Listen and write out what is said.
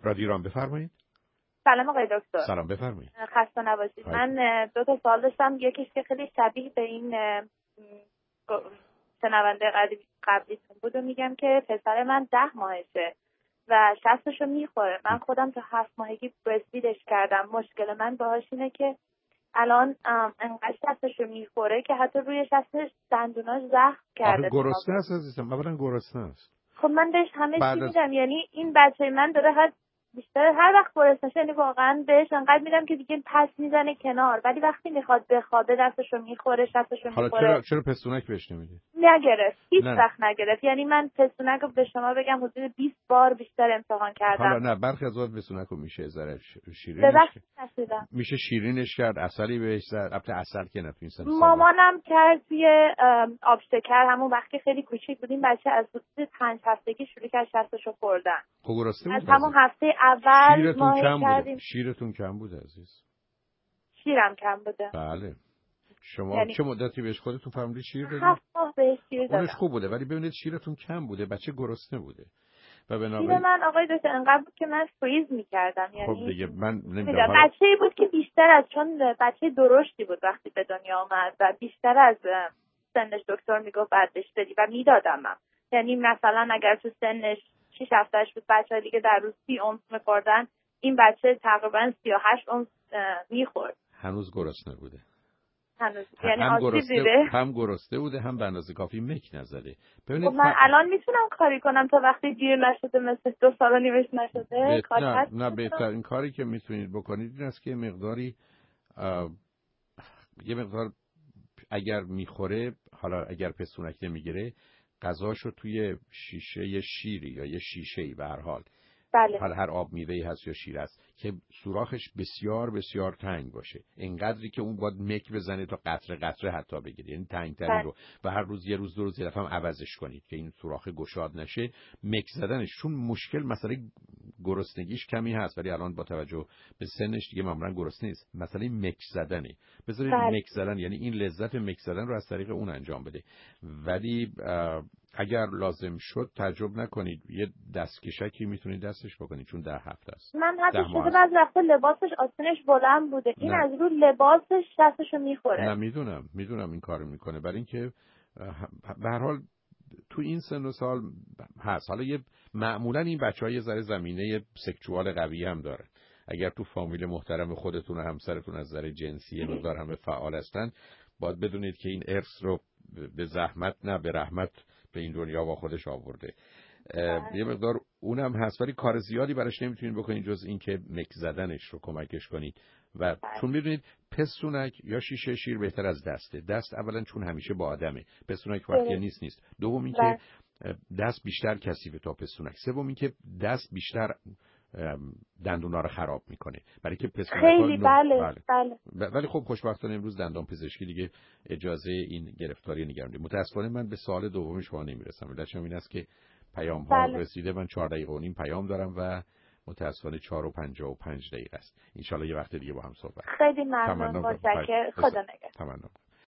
رادیو ایران بفرمایید. سلام آقای دکتر. سلام بفرمایید. خسته نباشید. من 2 سوال داشتم، یکیش که خیلی شبیه به این شنونده قبلیتون بود و میگم که پسر من 10 ماهشه و شستشو میخوره. من خودم تا 7 ماهگی برستفیدش کردم. مشکل من باهاش اینه که الان انقدر شستشو میخوره که حتی روی شستش دندوناش زخم کرده. گرسنه است عزیزم، اولا گرسنه است. خب من بهش همه چی میدم، یعنی این بچه من داره بیشتر هر وقت گرسنه، یعنی واقعا بهش انقدر میدم که دیگه پس میزنه کنار، ولی وقتی میخواد بخوابه دستشو میخوره، شستشو میخوره. حالا چرا پستونک بهش نمیدی؟ نگرفت، هیچ وقت نگرفت. یعنی من پستونک رو به شما بگم حدود 20 بار بیشتر امتحان کردم. حالا نه، برخی از وقت پستونک رو میشه ذره شیرینش میشه شیرینش کرد، عسلی بهش زد. البته عسل که نتونستم. مامانم کرد توی آب شکر، همون وقتی خیلی کوچیک بودیم، بچه از حدود 5 هفتگی شروع کرد شستشو خوردن. خب گرسنه بود. از همون هفته اول شیرتون کم بود عزیز. شیرم کم بوده. بله. شما چه مدتی بهش خودتون فرمودید شیر بدید؟ 7 ماه بهش شیر دادم. اونش خوب بوده، ولی ببینید شیرتون کم بوده، بچه گرسنه بوده. و شیر من آقای دکتر انقدر بود که من فریز می‌کردم. یعنی خب دیگه من نمیدونم، بچه‌ای بود که بیشتر از، چون بچه درشتی بود وقتی به دنیا آمد و بیشتر از سنش دکتر میگفت بعد بهش بدی و میدادم من. یعنی مثلا اگر تو سنش 6 هفتهش بود، بچه‌ها دیگه در روز 30 اونس می‌خوردن، این بچه تقریبا 38 اونس می‌خورد. هنوز گرسنه بوده. یعنی هم گرسنه بوده، هم به اندازه کافی مک نزده. ببینید خب من الان میتونم کاری کنم تا وقتی دیر نشده، مثل 2 سال و نیمش نشده. نه بهترین کاری که میتونید بکنید این است که مقداری یه مقدار اگر میخوره، حالا اگر پستونک نمیگیره، غذاشو توی شیشه شیری یا یه شیشه‌ای به هر حال، بله. حالا هر آب میوه‌ای هست یا شیر است که سوراخش بسیار بسیار تنگ باشه، اینقدری که اون باید مک بزنه تا قطره قطره حتی بگیره، یعنی تنگ‌ترین رو، و هر روز یه روز 2 روز یه دفعه هم عوضش کنید که این سوراخ گشاد نشه. مک زدنش چون مشکل مسئله گرسنگیش کمی هست، ولی الان با توجه به سنش دیگه معمولا گرسنه نیست. مسئله مک زدنه. بذارید مک زدن، یعنی این لذت مک زدن رو از طریق اون انجام بده. ولی اگر لازم شد تعجب نکنید، یه دستکشکی میتونید دستش بکنید، چون 10 هفته است. من حتی شده بعضی وقتا لباسش آستینش بلند بوده، این از رو لباسش دستشو میخوره. نه میدونم این کارو میکنه، برای اینکه به هر حال تو این سن و سال هست. حالا معمولا این بچه‌ها یه ذره زمینه سکشوال قوی هم داره. اگر تو فامیل محترم خودتون و همسرتون از نظر جنسی مقدار همه فعال هستن، باید بدونید که این ارث رو به زحمت نه به رحمت به این دنیا با خودش آورده. یه مقدار اونم هست، ولی کار زیادی براش نمیتونید بکنید جز این که مک زدنش رو کمکش کنید. و چون میدونید پستونک یا شیشه شیر بهتر از دسته. دست اولا چون همیشه با آدمه، پستونک وقتی نیست. دوم این که دست بیشتر کثیفه تا پستونک. سوم این که دست بیشتر دندونا رو خراب میکنه، برای که پستونک خیلی بله. ولی خب خوشبختانه امروز دندان پزشکی دیگه اجازه این گرفتاری نگرانده. متاسفانه من به سوال دوم شما نمیرسم. علتشم این است که پیام ها رسیده. من 4 دقیقه و نیم پیام دارم و متاسفانه 4 و 55 دقیقه است. ان شاءالله یه وقت دیگه با هم صحبت. خیلی ممنون. متشکرم. خدا نگهدار. تمام.